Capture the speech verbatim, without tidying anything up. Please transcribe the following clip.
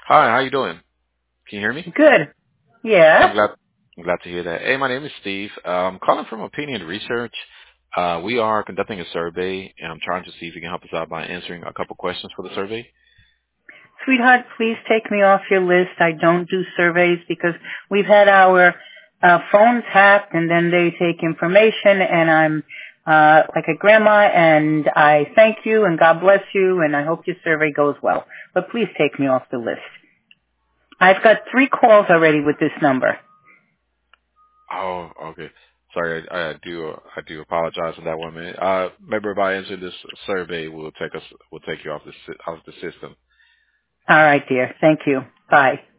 Hi, how you doing? Can you hear me? Good. Yes. I'm glad I'm glad to hear that. Hey, my name is Steve. Um calling from Opinion Research. Uh we are conducting a survey and I'm trying to see if you can help us out by answering a couple questions for the survey. Sweetheart, please take me off your list. I don't do surveys because we've had our uh, phones hacked and then they take information and I'm uh, like a grandma and I thank you and God bless you and I hope your survey goes well. But please take me off the list. I've got three calls already with this number. Oh, okay. Sorry, I, I do I do apologize for that one minute. Uh remember if I answer this survey we'll take us we'll take you off the sy- off the system. All right, dear. Thank you. Bye.